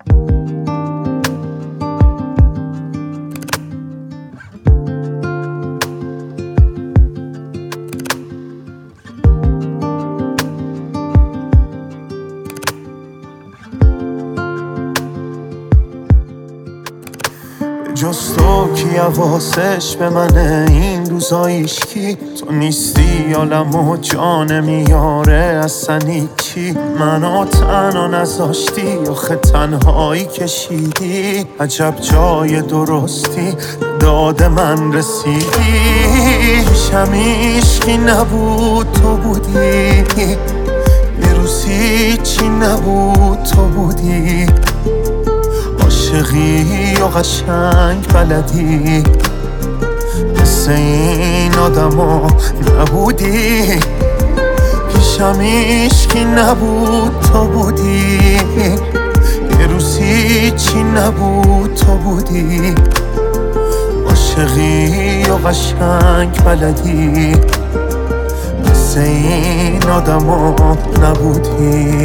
جز تو کی حواسش به منه این روزا هیچکی؟ تو نیستی عالم و جان میاره اصلا هیچی. منو تنها نذاشتی آخه تنهایی کشیدی. عجب جای درستی داد من رسیدی. پیشم هیچکی نبود تو بودی، یه روز هیچی نبود تو بودی. عاشقی و قشنگ بلدی، مثل این آدما نبودی. پیشم هیچکی نبود تو بودی، یه روز هیچی نبود تو بودی. عاشقی و قشنگ بلدی، مثل این آدما نبودی.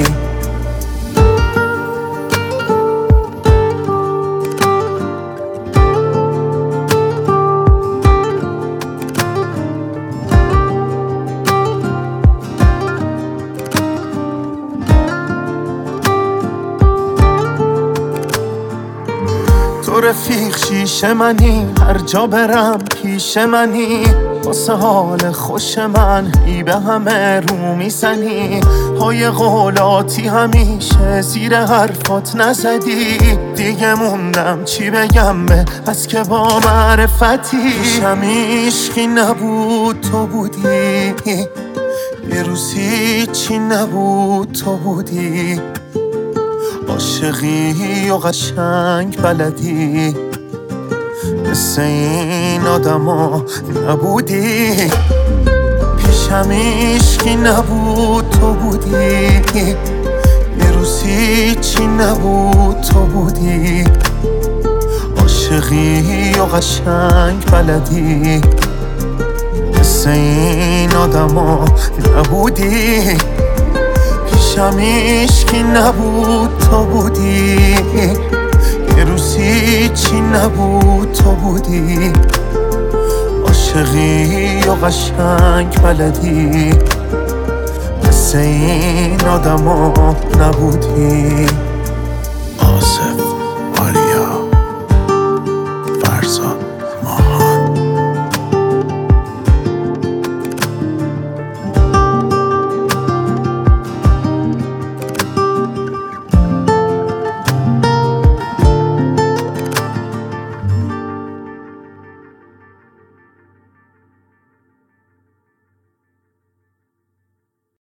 تو رفیق شیشه منی، هر جا برم پیش منی. واسه حال خوش من ای به همه رو میزنی. پای قولاتی همیشه زیر حرفات نزدی. دیگه موندم چی بگم به از که با معرفتی. پیشم هیچکی نبود تو بودی، یه روز هیچی نبود تو بودی. عاشقی و قشنگ بلدی، مثل این آدما نبودی. پیشم هیچکی نبود تو بودی، یه روز هیچی نبود تو بودی. عاشقی و قشنگ بلدی، مثل این آدما نبودی. پیشم هیچکی نبود تو بودی، یه روز هیچی نبود تو بودی. عاشقی و قشنگ بلدی، مثل این آدما نبودی. آصف آریا